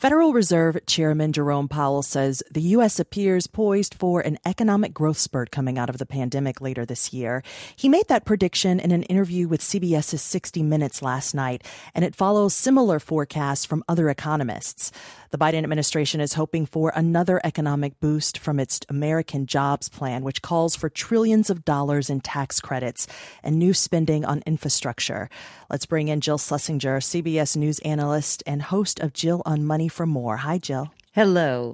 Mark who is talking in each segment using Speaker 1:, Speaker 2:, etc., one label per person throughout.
Speaker 1: Federal Reserve Chairman Jerome Powell says the U.S. appears poised for an economic growth spurt coming out of the pandemic later this year. He made that prediction in an interview with CBS's 60 Minutes last night, and it follows similar forecasts from other economists. The Biden administration is hoping for another economic boost from its American Jobs Plan, which calls for trillions of dollars in tax credits and new spending on infrastructure. Let's bring in Jill Schlesinger, CBS News analyst and host of Jill on Money for More. Hi, Jill.
Speaker 2: Hello.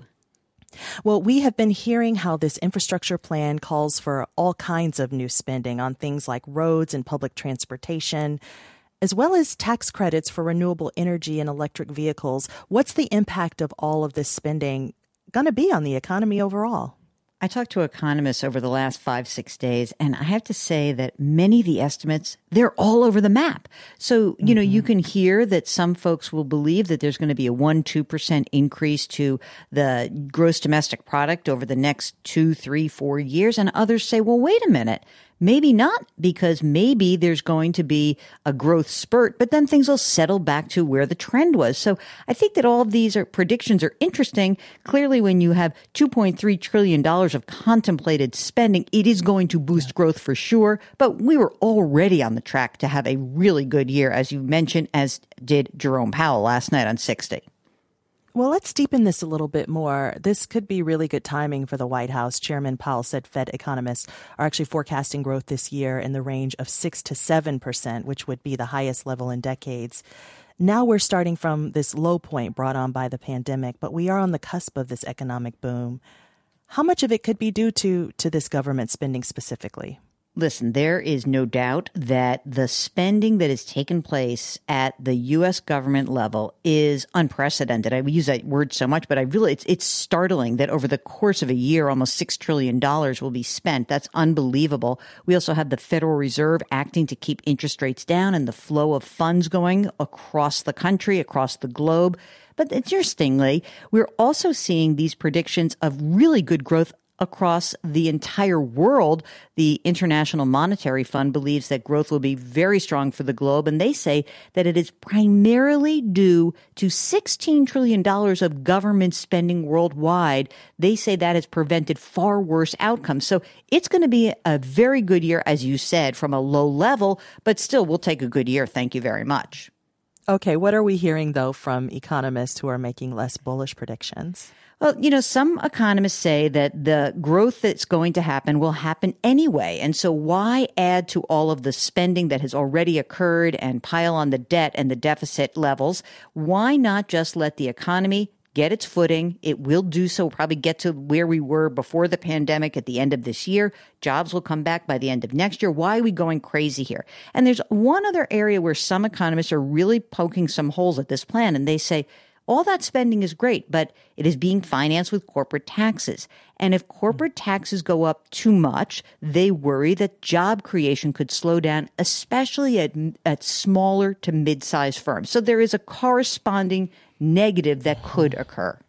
Speaker 1: Well, we have been hearing how this infrastructure plan calls for all kinds of new spending on things like roads and public transportation, as well as tax credits for renewable energy and electric vehicles. What's the impact of all of this spending going to be on the economy overall?
Speaker 2: I talked to economists over the last 5-6 days, and I have to say that many of the estimates, they're all over the map. So, you can hear that some folks will believe that there's going to be a 1-2% increase to the gross domestic product over the next 2, 3, 4 years. And others say, well, wait a minute. Maybe not, because maybe there's going to be a growth spurt, but then things will settle back to where the trend was. So I think that all of these predictions are interesting. Clearly, when you have $2.3 trillion of contemplated spending, it is going to boost growth for sure. But we were already on the track to have a really good year, as you mentioned, as did Jerome Powell last night on 60.
Speaker 1: Well, let's deepen this a little bit more. This could be really good timing for the White House. Chairman Powell said Fed economists are actually forecasting growth this year in the range of 6 to 7%, which would be the highest level in decades. Now we're starting from this low point brought on by the pandemic, but we are on the cusp of this economic boom. How much of it could be due to this government spending specifically?
Speaker 2: Listen, there is no doubt that the spending that has taken place at the U.S. government level is unprecedented. I use that word so much, but it's startling that over the course of a year, almost $6 trillion will be spent. That's unbelievable. We also have the Federal Reserve acting to keep interest rates down and the flow of funds going across the country, across the globe. But interestingly, we're also seeing these predictions of really good growth across the entire world. The International Monetary Fund believes that growth will be very strong for the globe, and they say that it is primarily due to $16 trillion of government spending worldwide. They say that has prevented far worse outcomes. So it's going to be a very good year, as you said, from a low level, but still we'll take a good year. Thank you very much.
Speaker 1: Okay, what are we hearing, though, from economists who are making less bullish predictions?
Speaker 2: Well, some economists say that the growth that's going to happen will happen anyway. And so why add to all of the spending that has already occurred and pile on the debt and the deficit levels? Why not just let the economy get its footing? It will do so. We'll probably get to where we were before the pandemic at the end of this year. Jobs will come back by the end of next year. Why are we going crazy here? And there's one other area where some economists are really poking some holes at this plan, and they say, all that spending is great, but it is being financed with corporate taxes. And if corporate taxes go up too much, they worry that job creation could slow down, especially at smaller to mid-sized firms. So there is a corresponding negative that could occur.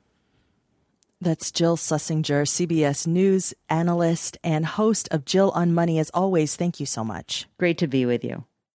Speaker 1: That's Jill Schlesinger, CBS News analyst and host of Jill on Money. As always, thank you so much.
Speaker 2: Great to be with you.